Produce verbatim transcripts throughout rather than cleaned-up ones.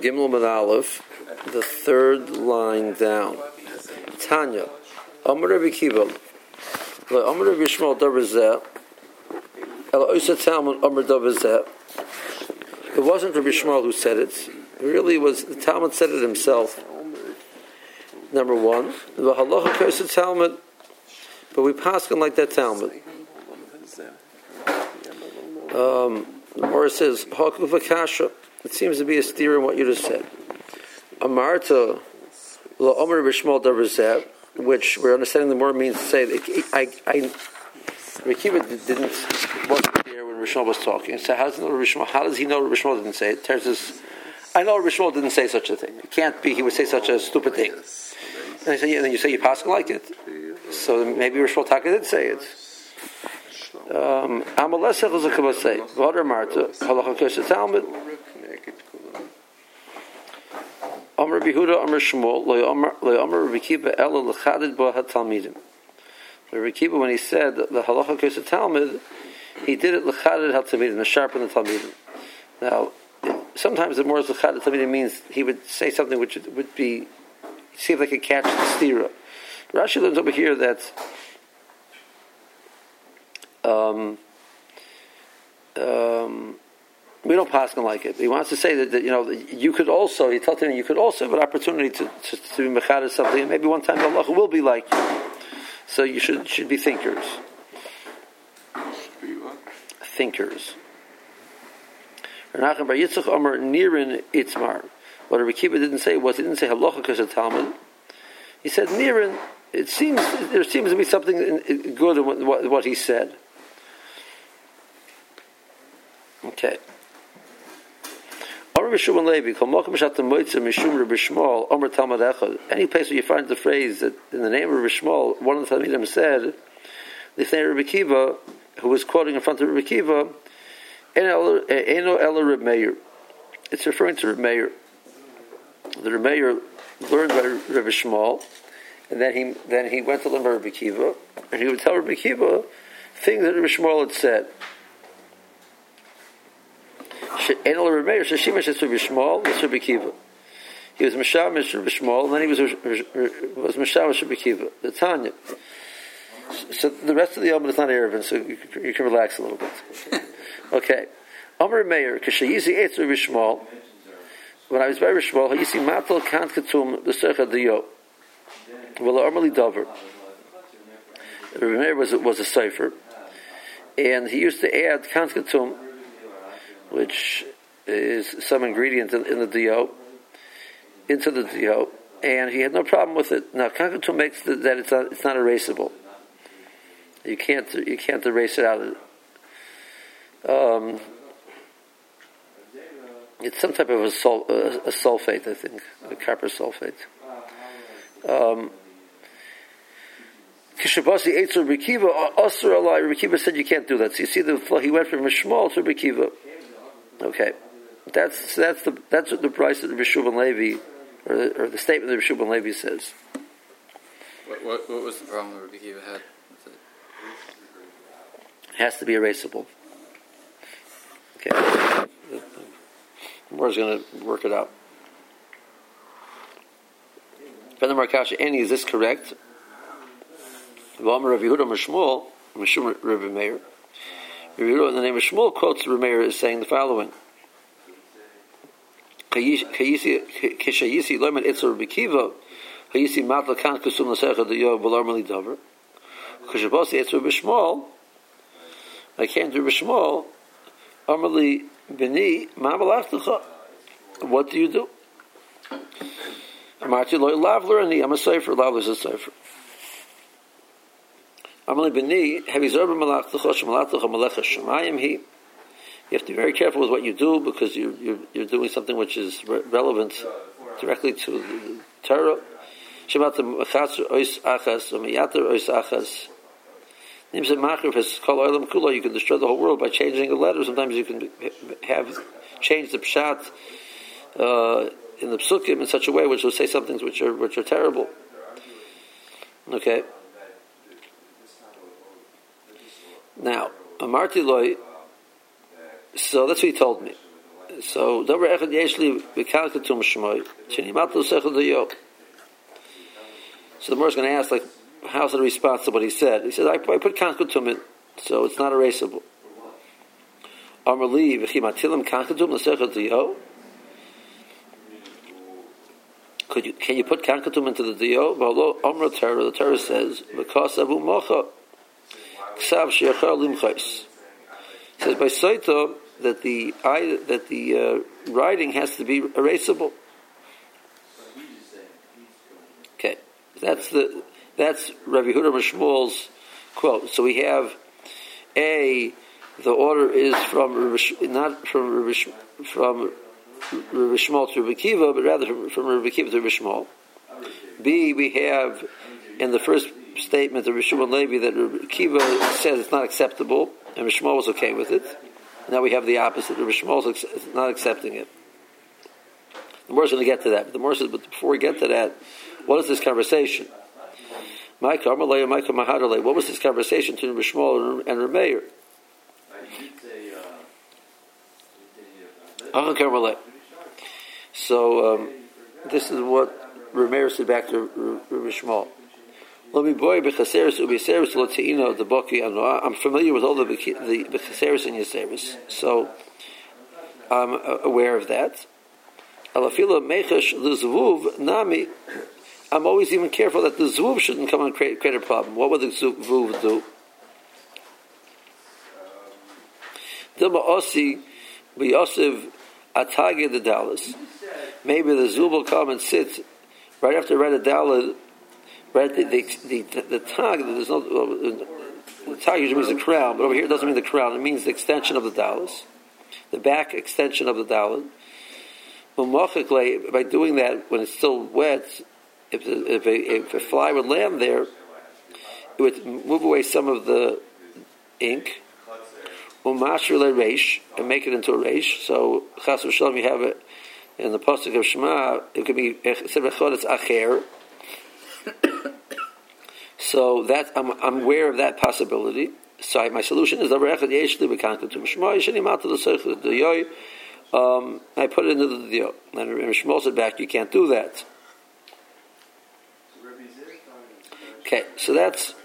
Gimel Mid Aleph, the third line down. Tanya, Amar Rabbi Kiva, Amar Rabbi Yishmael Davar Zeh, El Oisa Talmud Amar Davar Zeh. It wasn't Rabbi Yishmael who said it. It really was, the Talmud said it himself. Number one, the Halacha Kosa Talmud, but we pass on like that Talmud. Um, the Gemara says, Haku Vakasha. It seems to be a steer in what you just said. Amarta La Omer Bishmal Davar Zeh, which we're understanding the more means to say that I I Rekiva didn't wasn't there when Rishmal was talking. So how does he know Rishmal? How does he know Rishmal didn't say it? Teres says, I know Rishmal didn't say such a thing. It can't be he would say such a stupid thing. And I say, yeah, and then you say you pass like it. So maybe Rishmal Taka did say it. Um Amalesech is a kabasei. Vader Marta, Halacha Kosa Talmud. Amar Bihuda Amar Shmuel Lo Amar Rabbi Kiva Ela L'Chadid Bo HaTalmidim. Rabbi Kiva, when he said the Halacha Kosa Talmud, he did it L'Chadid HaTalmidim, to sharpen the Talmidim. Now, sometimes the more L'Chadid HaTalmidim means he would say something which would be, see if they could catch the stira. Rashi learns over here that um, um, we don't pass him like it. He wants to say that, that you know you could also. He told him you could also have an opportunity to to, to be mechad something, and maybe one time Allah will be like you. So you should should be thinkers. Thinkers. Renachem Bar Yitzchak Amar Nirin Itzmar. What Rabbi Kiva didn't say was he didn't say halacha because of Talmud. He said Nirin. It seems there seems to be something good in what, what, what he said. Okay. Any place where you find the phrase that in the name of Rabbi Shmuel, one of the Talmidim said, the name of Rabbi Kiva, who was quoting in front of Rabbi Kiva, it's referring to Rabbi Meir. The Rabbi Meir learned by Rabbi Shmuel, and then he then he went to learn by Rabbi Kiva, and he would tell Rabbi Kiva things that Rabbi Shmuel had said. He was Mishamish Rabbi Shmuel, and then he was was Mishamish Rabbi Kiva. The Tanya. So the rest of the Yom is not Erevin, so you can, you can relax a little bit. Okay. Amar Meir, Kashayizi Eitz Rabbi Shmuel. When I was by Rabbi Shmuel, Hayisi Matal Kant Ketum L'Secha Diyo. Well, Amali Dover. Rabbi Meir was was a cipher, and he used to add Kant Ketum, which is some ingredient in, in the dio, into the dio, and he had no problem with it. Now, kankatum makes the, that it's not it's not erasable. You can't you can't erase it out of it. Um, it's some type of a, sul, a, a sulfate, I think, a copper sulfate. Um, Kishabasi Eitzer Rekiva Asur Alai. Rekiva said you can't do that. So you see the flow. He went from Mishmal to Rekiva. Okay, that's that's the that's what the price that Rabbi Shubin Levi, or the, or the statement that Rabbi Shubin Levi says. What, what, what was the problem that Rabbi Kiva had? It? it has to be erasable. Okay, Moore's going to work it out. Ben Markasha, Annie, is this correct? V'amar Rav Yehuda Mishmuel, Mishum Rabbi Meir. Rabbi Yehuda, in the name of Shmuel, quotes Rabbi Meir is saying the following: Kishayisi loyman itzer Rabbi Kiva, Hayisi matal kan kusum l'secha diyo v'larmali davar. Kishabasi itzer Rabbi Shmuel, I came to Rabbi Shmuel, Amali b'ni ma malachtacha. What do you do? Amarti loy lavler ani. I'm a cipher. Lavler is a cipher. Amali b'ni heavy zerber malachtacha shemalachtacha malecha shemayim he. You have to be very careful with what you do because you, you're, you're doing something which is re- relevant directly to the Torah. Shemata mechatzer ois achas or meyater ois achas. Names of Machrif is called Olam Kula. You can destroy the whole world by changing a letter. Sometimes you can have change the pshat uh, in the psukim in such a way which will say some things which are which are terrible. Okay. Now, Amarti loy. So that's what he told me. So Davar Echad Yeshli V'Kalkatum Shmoy Shenimatlu Sechad Diyo. So the Gemara is going to ask, like, how's the response to what he said? He said, I, I put Kankatum in, so it's not erasable. Amar Li V'Chimatilim Kankatum L'Sechad Diyo. Could you, can you put Kankatum into the Diyo? V'Lo Amar Torah, the Torah says, V'Kas Avu Mocha Ksav She'achar Limchais. It says by Saito that the that the uh, writing has to be erasable. Okay, that's the that's Rabbi Yehuda Mishmol's quote. So we have a the order is from not from Rabbi, from Rabbi Shmuel to Rabbi Kiva, but rather from, from Rabbi Kiva to Rabbi Shmuel. B, we have in the first statement of Rabbi Shimon Levi that Rabbi Kiva says it's not acceptable, and Rabbi Shmuel was okay with it. Now we have the opposite. Rabbi Shmuel is not accepting it. The Gemara is going to get to that. But the Gemara says, but before we get to that, what is this conversation? What was this conversation between Rabbi Shmuel and Rabbi Meir? So um, this is what Rabbi Meir said back to Rabbi Shmuel. I'm familiar with all the the Bechaseris and Yaseris, so I'm aware of that. I'm always even careful that the Zvuv shouldn't come and create, create a problem. What would the Zvuv do? Maybe the Zvuv will come and sit right after read a Daled. Right, the the the, the tag. There's no the tag usually means the crown, but over here it doesn't mean the crown. It means the extension of the dallas, the back extension of the dallas. By doing that, when it's still wet, if the, if, a, if a fly would land there, it would move away some of the ink. And make it into a reish. So chas v'shalom, you have it in the pasuk of Shema. It could be it's acher. So that I'm, I'm aware of that possibility. So I, my solution is um, I put it into the diyo. And Shmuel said back, you can't do that. Okay, so that's.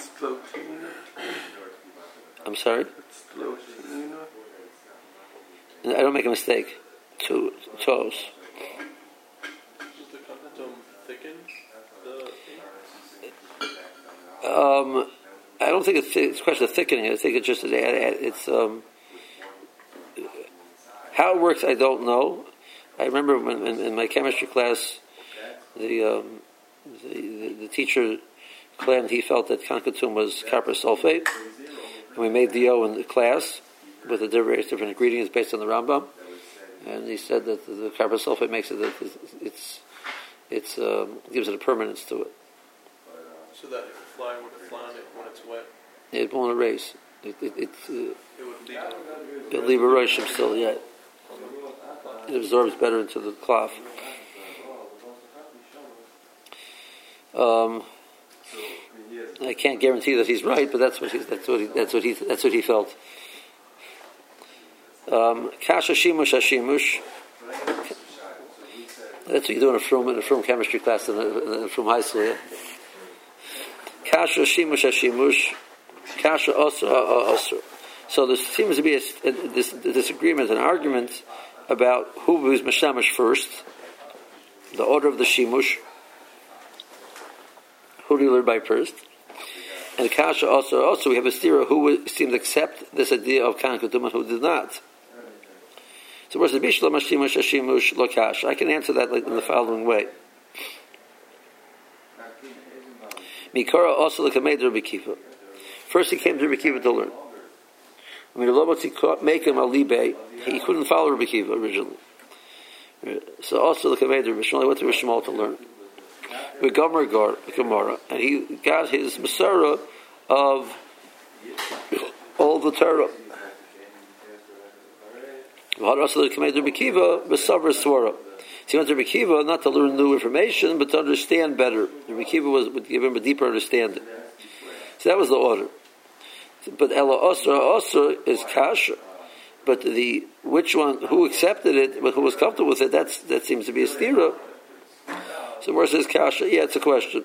I'm sorry. I don't make a mistake. Two toes. Um, I don't think it's, it's a question of thickening. I think it's just it's um, how it works. I don't know. I remember when in, in my chemistry class, the, um, the, the the teacher claimed he felt that Kankatum was copper sulfate, and we made D O in the class with the various different ingredients based on the Rambam, and he said that the, the copper sulfate makes it that it's it's um, gives it a permanence to it. So that if a fly were to fly on it when it's wet, it won't erase. It it it, uh, it would leave. It'll leave a roshim still. Yeah, it absorbs better into the cloth. Um, I can't guarantee that he's right, but that's what he that's what he that's what he that's what he felt. Um, Kasha shimush hashimush. That's what you do in a from in a from chemistry class in a, in a, from high school. Yeah? Kasha shimush hashimush, kasha osra osra. So there seems to be a, a, this a disagreement, an argument about who was mashamish first, the order of the shimush. Who do you learn by first? And kasha also also we have a stira who seemed to accept this idea of kankatum and who did not. So where's the bishla mashimush hashimush lokash? I can answer that in the following way. Mikara also the Kamei Rabbi Kiva. First he came to Rabbi Kiva to learn. I mean, the make him a libe. He couldn't follow Rabbi Kiva originally. So also the Kamei Rabbi Shmuel went to Rabbi Shmuel to learn. With Gomer Gar Gemara, and he got his Masara of all the Torah. Also the Kamei Rabbi Kiva Besavar Swara. So he went to Rabbi Kiva not to learn new information, but to understand better. Rabbi Kiva was, would give him a deeper understanding. So that was the order. But Ela Osra Osra is Kasha. but the which one, who accepted it, but who was comfortable with it, that's, that seems to be a stira. So Mor says kasha, yeah, it's a question.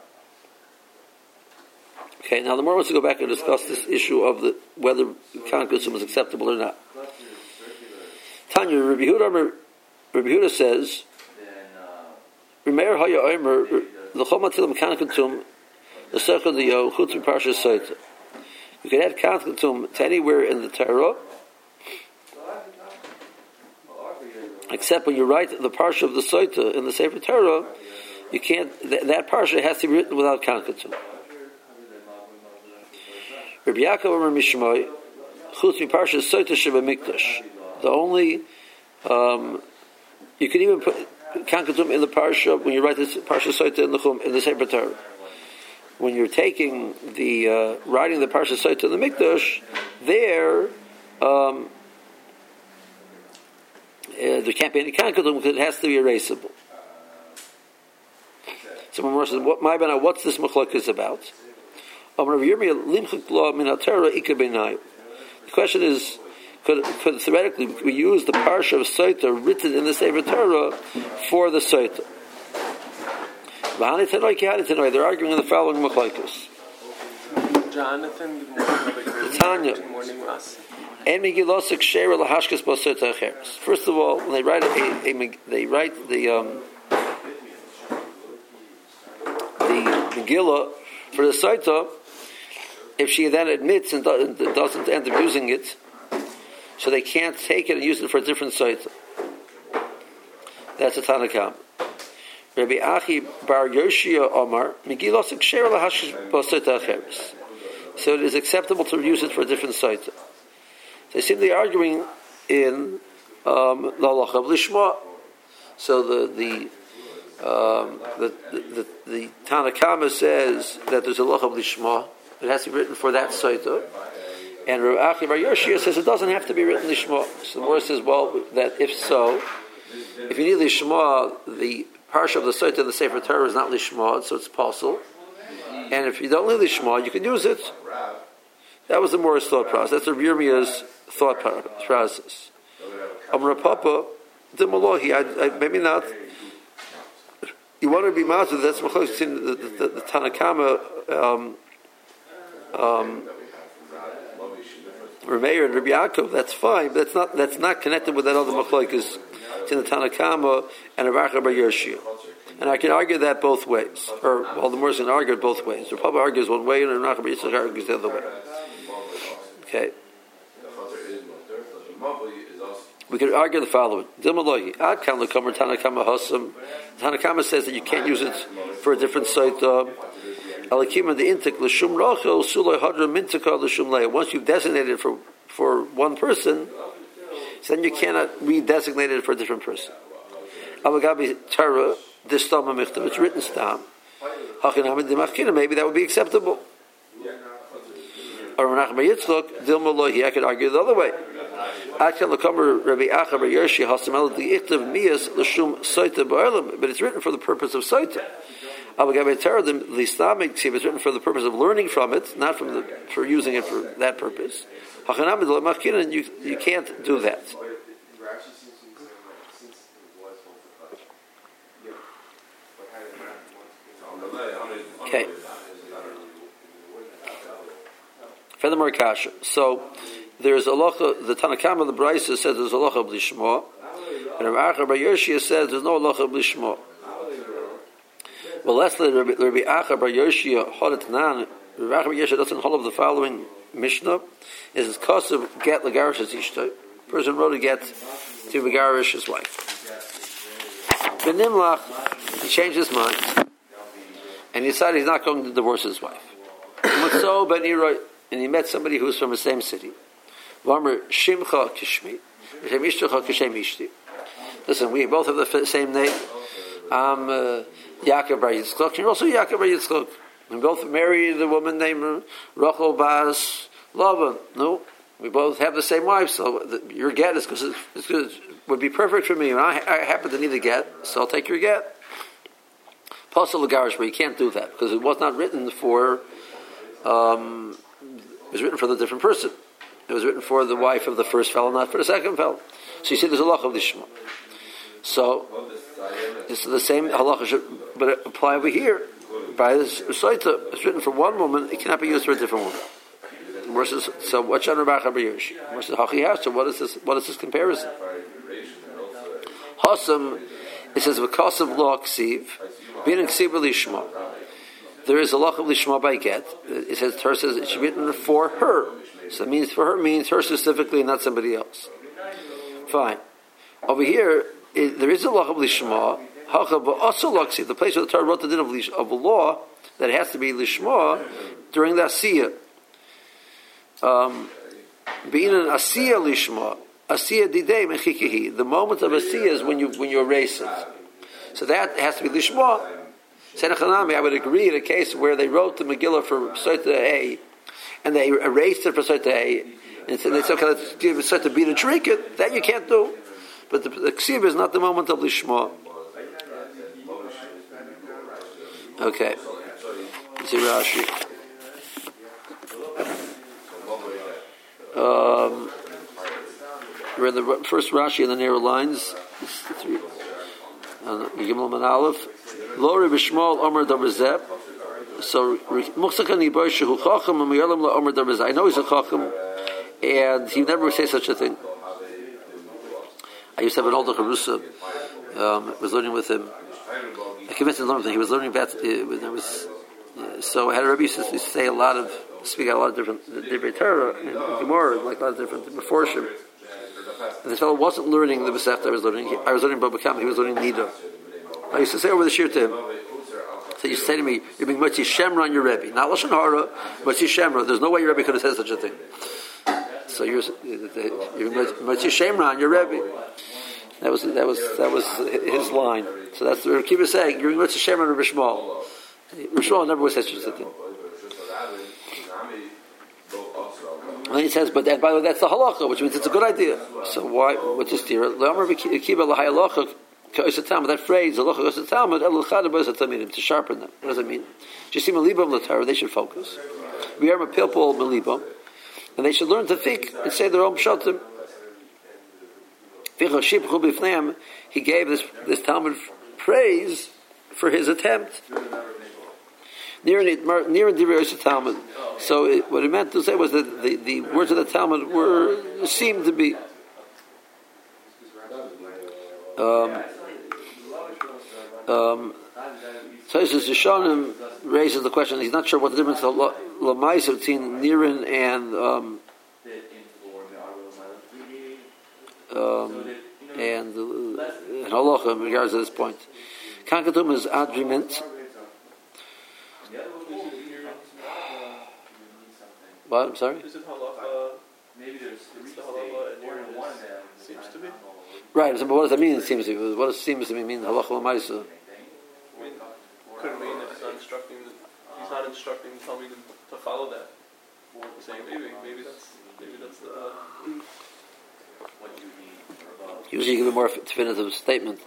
Okay, now the Mor wants to go back and discuss this issue of the whether Kana Kusum is acceptable or not. Tanya, Rabbi Yehuda, Rabbi Yehuda says, Remeir Haya Omer, the Chomatilim Kana Kusum, the Circle the Yo, Chutz Parsha Soita. You can add Kana Kusum to anywhere in the Torah, except when you write the Parsha of the Soita in the Sefer Torah, you can't, th- that Parsha has to be written without Kana Kusum. Rabbi Yaakov Omer Mishmoi, Chutz Parsha Soita Sheba Mikdash. The only, um, you can even put Kana Kusum in the Parsha when you write this Parsha Soita in the Chum, in the Sefer Torah. When you're taking the, uh, writing the Parsha Soita in the Mikdash, there, um, uh, there can't be any Kana Kusum because it has to be erasable. Someone more says, what, my bana, what's this machlokes about? The question is, could, could theoretically we use the parsha of Soita written in the Sefer Torah for the Soita? They're arguing in the following machlokes. Jonathan, good morning. Tanya. Good morning, Ross. First of all, when they write a, a, a they write the um, the Megillah for the Soita, if she then admits and doesn't end up using it, so they can't take it and use it for a different Soita. That's a Tanakam. Rabbi Achi Bar Yoshia Omar Megillah Ksher LaHashkish B'Soita Acheres. So it is acceptable to use it for a different Soita. They seem to be arguing in um, the halacha of lishma. So the the um, the the, the, the Tanakama says that there's a halacha of lishma. It has to be written for that Soita. And Rav Achi Bar Yoshia says it doesn't have to be written lishma. So the Mor says, well, that if so, if you need lishma, the parsha of the Soita in the Sefer Torah is not lishma, so it's possible. And if you don't need lishma, you can use it. That was the Morris thought process. That's the Yirmiya's thought process. Amar Papa, Dimalohi, maybe not. You want to be mazel, that's the, the, the, the Tanakama, um, um, Rameir and Rabbi Yaakov, that's fine, but that's not, that's not connected with that other machlokes. It's in the Tanakama and Rav Achi Bar Yoshia. And I can argue that both ways. Or, well, the Morris can argue it both ways. The Papa argues one way and Rav Achi Bar Yoshia argues the other way. Okay. We could argue the following. Tanakama says that you can't use it for a different site. Once you've designated it for, for one person, so then you cannot redesignate it for a different person. It's written stam. Maybe that would be acceptable. Or I could argue the other way. But it's written for the purpose of Soita. It's written for the purpose of learning from it, not from the, for using it for that purpose. You, you can't do that. Okay. Furthermore, kasha. So there's a locha. The Tanakama, the Brisa says there's a locha b'lishma, and Rav Achi Bar Yoshia says there's no locha b'lishma. Well, lastly, Rabbi Achi Bar Yoshia Hodetanan. Rav Achi Bar Yoshia doesn't hold of the following Mishnah: is his kosev get legarish his ishtay. Person wrote a get to begarish his wife. Benimlach, he changed his mind and he decided he's not going to divorce his wife. So Ben Iroi. And he met somebody who was from the same city. Listen, we both have the same name. I'm uh, Yaakov Bar Yitzchok. You're also Yaakov Bar Yitzchok. We both married a woman named Rachel Bas Lavan. No, we both have the same wife. So the, your get is because it would be perfect for me. And I, I happen to need a get, so I'll take your get. Pasal Lagarish, but you can't do that because it was not written for. Um, It was written for the different person. It was written for the wife of the first fellow, not for the second fellow. So you see, there's a halacha of lishma. So this is the same halacha, should, but it apply over here. By this Soita, it's written for one woman, it cannot be used for a different woman. Versus, so what Shana Bar Chabayush? Versus Hachi Hashem. What is this? What is this comparison? Hasam, it says v'kasav lo ksiv, being ksiv lishma. There is a loch of lishma by get. It says her says it should be written for her. So it means for her means her specifically, not somebody else. Fine. Over here, it, there is a loch of lishma. Hacha also lo ksiv. The place where the Torah wrote the din of, lish, of a law that it has to be lishma during the asiyah. Um, being an asiya lishma, asiya didei mechikihi. The moment of asiya is when you when you erase it. So that has to be lishma. Senachanami, I would agree in a case where they wrote the Megillah for Soita A, and they erased it for Soita A, and so they said, okay, let's give it Soita B to drink it. That you can't do. But the, the ksiv is not the moment of lishma. Okay. See Rashi. Um, we're in the first Rashi in the narrow lines. Gimel Man Aleph. Lori b'shmol Omer Davar. So Muchzakani Boishu Chacham and Miyalim La Omer Davar. I know he's a Chacham, and he never would say such a thing. I used to have an older Charusa. Um, was learning with him. I convinced him to learn with him. He was learning about. Uh, when I was uh, so I had a Rebbe used to say a lot of. Speak out a lot of different different Torah and Gemara, like a lot of different Meforshim. And this fellow wasn't learning the Masechta I was learning. He, I was learning Baba Kama. He was learning Nida. I used to say over the shir to him. So he used to say to me, "You're being Motzi Shemra on your Rebbe, not Lashon Hara, Motzi Shemra. There's no way your Rebbe could have said such a thing. So you're you're Motzi Shemra on your Rebbe." That was that was that was his line. So that's what Kiva saying. You're Motzi Shemra on Rabbi Shmuel. Rabbi Shmuel never would say such a thing. And then he says, but then, by the way, that's the halacha, which means it's a good idea. So why? What's this here? That phrase, to sharpen them. What does it mean? They should focus. We are a pilpul melibam, and they should learn to think and say their own pshatim. He gave this this Talmud praise for his attempt. Near near the Talmud. So it, what it meant to say was that the, the words of the Talmud were seemed to be um, um, so this is Yeshanim raises the question. He's not sure what the difference of Lamaisa between Nirin and um, um, and uh, and Halacha in regards to this point. Kankatum is agreement. What? I'm sorry? Is it halacha? Maybe there's it's the halacha and Nirin is, seems to be. Right, so, but what does that mean? It seems to be. What does seems to mean? Halacha l'maisa. I mean, could it mean that he's not instructing the, he's not instructing the Talmud to follow that? He's saying maybe, maybe that's maybe that's the. Uh, Usually, you give a more definitive statement.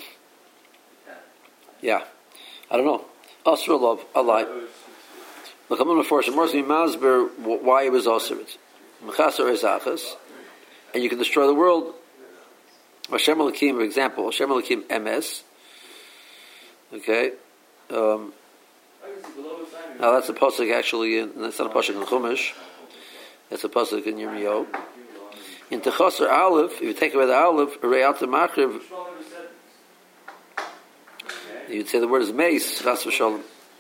Yeah, I don't know. Asra love, I lie. Look, I'm going to force him. Masber why it was osir. Mechasar ezachas, and you can destroy the world. Hashem Elokim, for example, Hashem Elokim M S. Okay. Um, now that's a pasuk actually. In, that's not a pasuk in Chumash. That's a pasuk in Yirmiyahu. In Techasar Aleph, if you take away the Aleph, Reyat Machriv, you'd say the word is Meis. Chas v'shalom.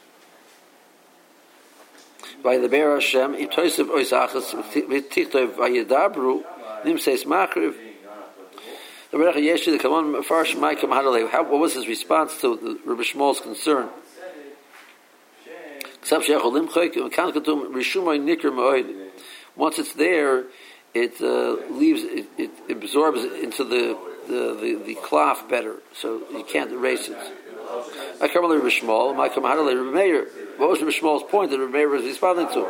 By the Be'er Hashem, im toisev oisachas v'tichtov v'yedabru nimseis machriv. The Rebbe Yeshi, the Kaman Farsh Maikam Hadalei. What was his response to the Rebbe Shmuel's concern? Once it's there, it uh, leaves, it, it absorbs into the the the, the cloth better, so you can't erase it. I come Rebbe Shmuel, Maikam Hadalei, Rebbe Meir. What was Rebbe Shmuel's point that Rebbe Meir was responding to?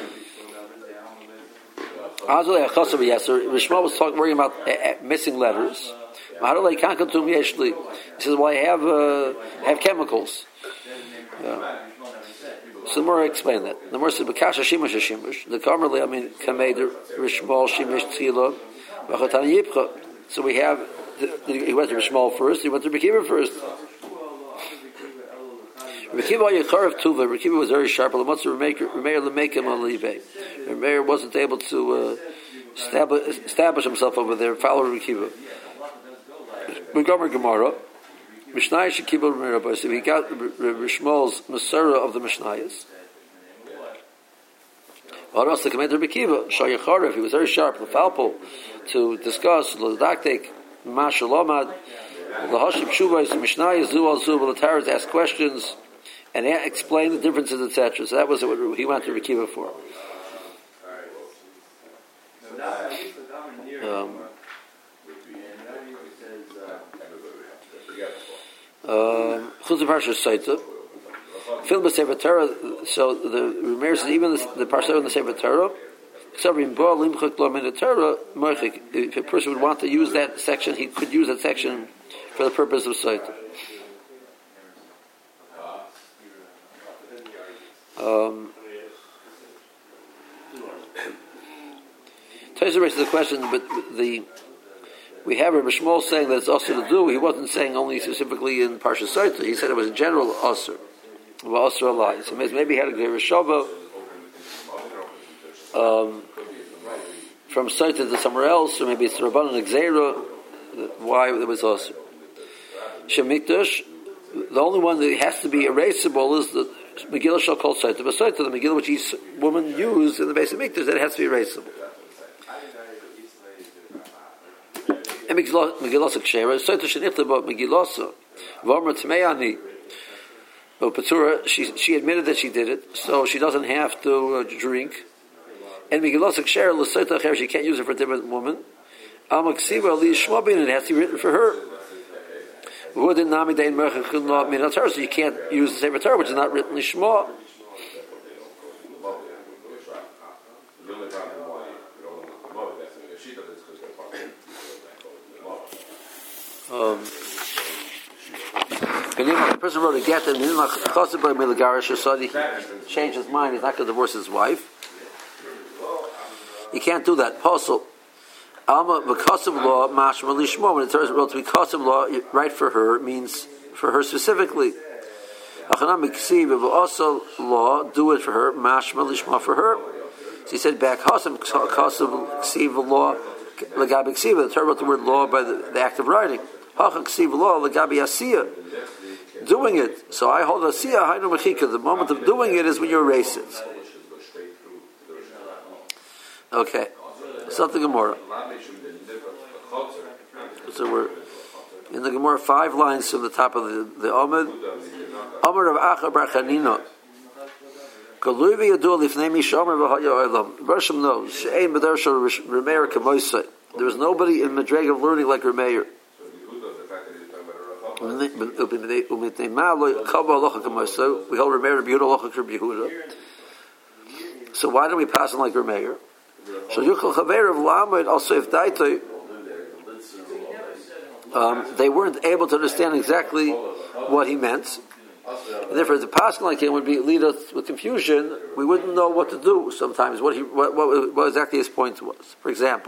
Rebbe Shmuel was talking, worrying about uh, missing letters. He says, "Well, I have uh, have chemicals." Yeah. So the more I explain that. The more said Bakasha Shimush Shimush. The Kamerli I mean Kamed Rishmal Shimush Tzila Vachatan Yipcha. So we have the, the, he went to Rishmal first, he went to Rekiva first. Rekiva Yecharav Tuva, Rekiva was very sharp, Lamatsu Remeir Lemekim on Live. Remeir wasn't able to uh, establish, establish himself over there, follow Rekiva. We Gomer Gemara. Mishnah Shekibel Remeir, so he got Rishmal's Masara of the Mishnayos. What else? The commander Rekiva, Shayacharav, he was very sharp, the Falpo, to discuss Ladaktik, Mashalomad, Lahashim Shuvais, Mishnayos, Zual Zubal, the Taras ask questions and explain the differences, et cetera. So that was what he went to Rekiva for. Um, Um, Saita. Film the Sefer Torah. So the Remeir says even the, the parsha in the Sefer Torah. If a person would want to use that section, he could use that section for the purpose of Saita. Um, Taisa raises the question, but the we have Rabbi Shmuel saying that it's also to do. He wasn't saying only specifically in Parsha Saita. He said it was a general osir, well, osir alai. So maybe he had a great Rishava um, from Saita to somewhere else, or maybe it's Rabbanan Gzeira. Why it was osir? Shemikdash. The only one that has to be erasable is the Megillah shall call Saita. But Saita, the Megillah which each woman used in the base of Mikdash, that has to be erasable. And Megillah Kshera, Saita Shenichta, but Megillah V'Omer Tmeyani, but Petura, she she admitted that she did it, so she doesn't have to uh, drink. And Megillah Kshera, L'Saita Kshera, she can't use it for a different woman. Al Maksiva Li Shmobin, it has to be written for her. So you can't use the Sefer Torah, which is not written Lishma. Um, the person wrote a get and he changed his mind, he's not going to divorce his wife. You can't do that. Apostle. Alma Makasav law, Mashma Lishma, when it turns out to be Kasav law, right for her, means for her specifically. Achanam Miksiv, also law, do it for her, Mashma Lishma for her. So he said back, Hasam Kasav Ksiv law, Lagabi Ksiv, the term about the word law by the, the act of writing. Hachak Ksiv law, Lagabi Asiya, doing it. So I hold Asiya, Hainu Mechika, the moment of doing it is when you erase it. Okay. Something Gemara. So we're in the Gemara, five lines from the top of the, the Amud. Amud of Acha Bar Chanina. Galuvi Yadu Lifnei Mishamer V'Haya Olam. Bershom knows. She'ein B'Dershah Remeir Kamoisei. There was nobody in Madreg of learning like Remeir. We hold Remeir Rabbi Yehuda Locha Rabbi Yehuda. So why don't we pass on like Remeir? Um, they weren't able to understand exactly what he meant. And therefore, the passing like him would be lead us with confusion. We wouldn't know what to do sometimes. What he, what, what, what exactly his point was. For example,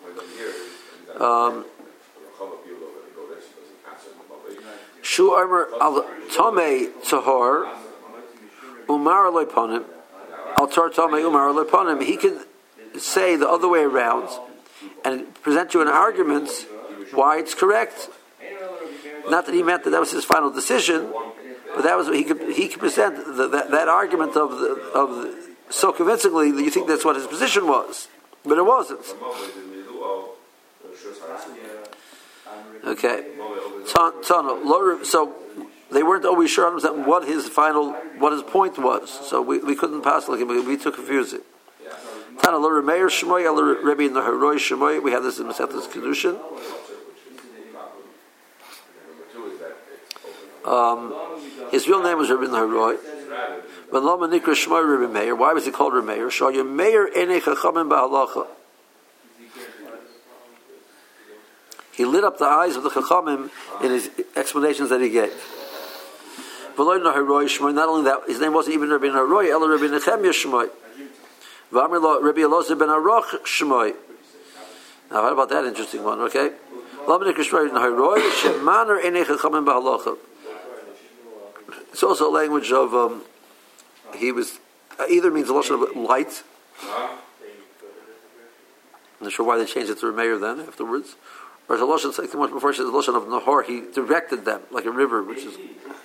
Shu Armer al Tomei Tahor Umar Leponim al Tar Tomei Umar Leponim. He could say the other way around and present you an argument why it's correct. Not that he meant that that was his final decision, but that was he could he could present the, that, that argument of the, of the, so convincingly that you think that's what his position was, but it wasn't. Okay, so they weren't always sure what his final what his point was, so we, we couldn't pass like him. We took confuse it. We have this in Masechtas Kedushin. Um, his real name was Rabbi Naharoi. But Lama Nikra Shmoy Rabbi Meir. Why was he called Rabbi Meir? Shoyu Meir Enei Chachamim Ba'Halacha. He lit up the eyes of the Chachamim in his explanations that he gave. Not only that, his name wasn't even Rabbi Naharoy, Ela Rabbi Nechemia Shmoy. V'amr Rabbi Elazar ben Aroch Shmoy. Now, how about that interesting one? Okay, it's also a language of um, he was uh, either means a lashon of light. I'm not sure why they changed it to Rameir then afterwards. Or it's a lashon like much before. It's a lashon of Nahor. He directed them like a river, which is.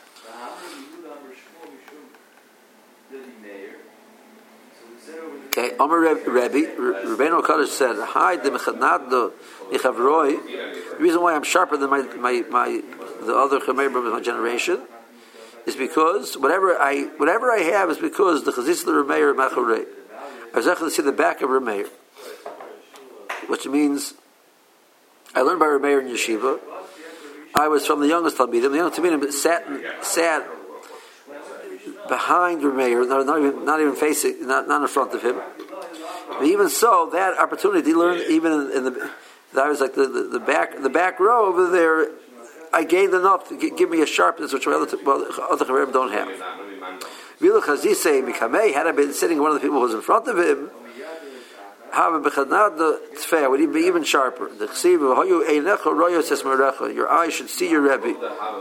Okay, Amar Rebbe, Rabbeinu Kaddish said, "Hi, the mechadnad nichavroi." The reason why I'm sharper than my my, my the other chamerim of my generation is because whatever I whatever I have is because the chazis of the Rameir macharei. I was able to see the back of Rameir, which means I learned by Rameir in yeshiva. I was from the youngest talmidim. The youngest talmidim sat sat behind Rameir, not, not even not even facing, not, not in front of him. But even so, that opportunity learned even in, in the that was like the, the, the back the back row over there. I gained enough to give me a sharpness which well, other chaverim don't have. Had I been sitting one of the people who was in front of him, would he be even sharper? Your eyes should see your Rebbe.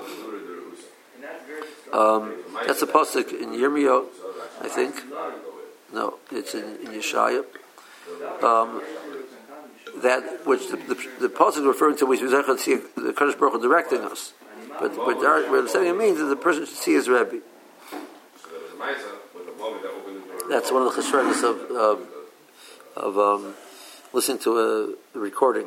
Um, that's a pasuk in Yirmiyahu, I think. No, it's in, in Yeshaya. Um, that which the, the, the pasuk referring to, which we should see the Kadosh Baruch Hu directing us. But what we're saying it means that the person should see his Rebbe. That's one of the chesronos of um, of um, listening to a, a recording.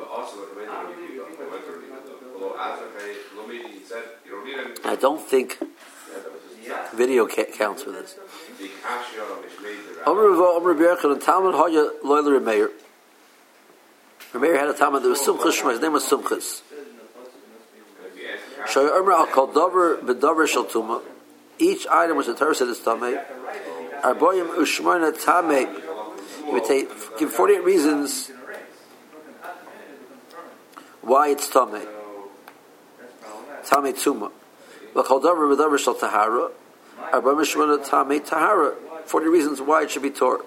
I don't think video ca- counts for this. Rameir had a Talmud that was Sumchus Shema. His name was Sumchus. Each item which the Torah said is Tameh. Arboyim Ushmona Tameh. He would take, give forty-eight reasons why it's Tameh. Tameh Tuma. L'chol davar v'davar shel tahara. Arboyim Ushmona Tameh Tahara. forty reasons why it should be Torah.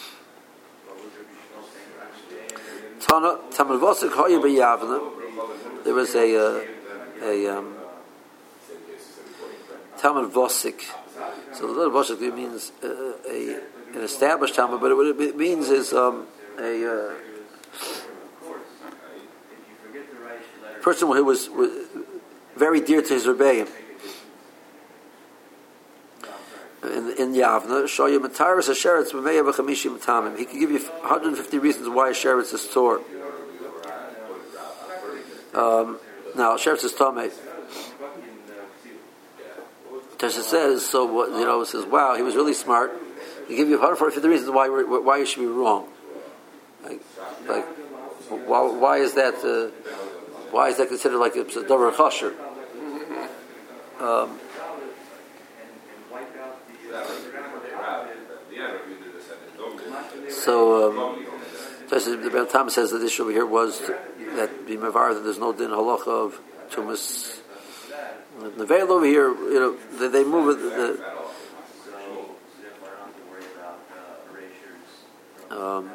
Tana Tamar Vosik Hoya B'Yavna. There was a uh, a um, Tamar Vosik. So the word Vosik means uh, a an established Talmud, but what it means is um, a uh, person who was, was very dear to his Rebbeim. In, in Yavna, show you Mataris Hasheretz B'Meya B'Chamishim Tamim. He can give you one hundred fifty reasons why Hasheretz is Torah. Um, now, Hasheretz is Tameh. Tasha says, so what, you know, says, wow, he was really smart. He give you one hundred fifty reasons why why you should be wrong. Like, like why, why is that? Uh, why is that considered like it's a davar chasher? Um, so, um, the Rebbe Tam says that the issue over here was that the Mavar that there's no din halacha of tumas. The veil over here, you know, they, they move it. The, um,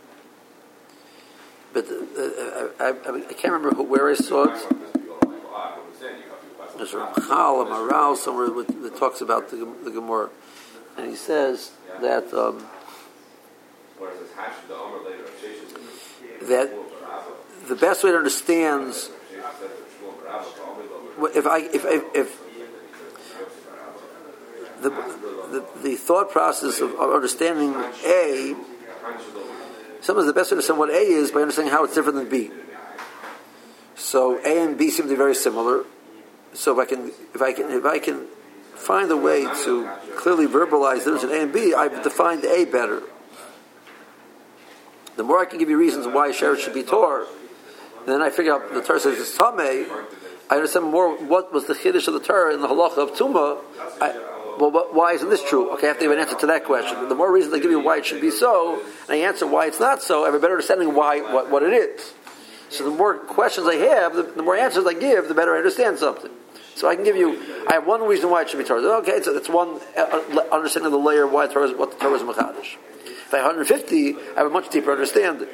but uh, I, I, I can't remember who, where I saw it. There's a Chal, a Maral, somewhere with, that talks about the, the Gemara, and he says that um, that the best way to understand if I if if, if the, the the thought process of understanding A, sometimes the best way to understand what A is by understanding how it's different than B. So A and B seem to be very similar. So if I can if I can if I can find a way to clearly verbalize the difference in A and B, I've defined A better. The more I can give you reasons why Sheretz should be Torah, then I figure out the Torah says it's Tameh. I understand more what was the chiddush of the Torah in the halacha of Tumah. I, well, what, why isn't this true? Okay, I have to give an answer to that question. The more reasons I give you why it should be so, and I answer why it's not so, I have a better understanding why what, what it is. So the more questions I have, the, the more answers I give, the better I understand something. So I can give you, I have one reason why it should be Torah. Okay, so it's one uh, understanding of the layer of why Torah is, what the Torah is Mechadish. If I have one hundred fifty, I have a much deeper understanding.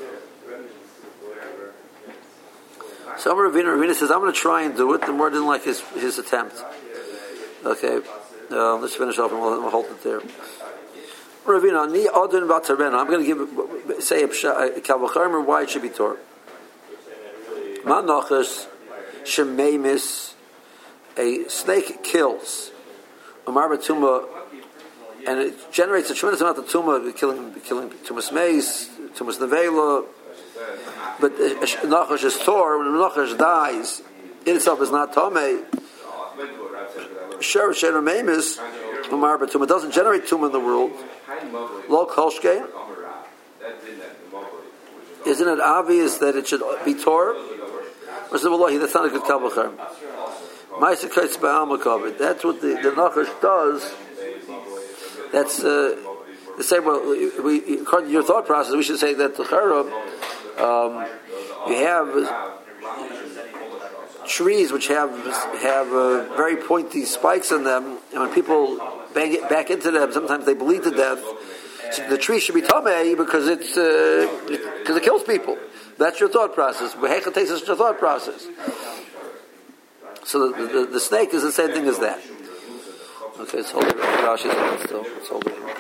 So Amar Ravina, Ravina says, I'm going to try and do it. The more didn't like his, his attempt. Okay, uh, let's finish off and we'll, we'll hold it there. Ravina, ni adon batarena. I'm going to give, say a Kalvachamer why it should be Torah. Ma nachas shemeimis, a snake kills. Umar batuma, and it generates a tremendous amount of tumah, killing, killing tumas meis, tumas nevela. But nachash is tor. When nachash dies, it itself is not tomei. Sher sher meimis, umar batuma doesn't generate tumah in the world. Lo kolshke. Isn't it obvious that it should be tor? Or say, well, that's not a good kalvachar. Ma'aseh kaitz ba'alma kavod. That's what the, the nachash does. That's uh, the same. Well, we, according to your thought process, we should say that the chara, um, you have uh, trees which have have uh, very pointy spikes in them, and when people bang it back into them, sometimes they bleed to death. So the tree should be tamei because it's because uh, it, it kills people. That's your thought process. Behechah takes us to your thought process. So the, the, the snake is the same thing as that. Okay, let's hold it. Rashi's on it still. Let's hold it.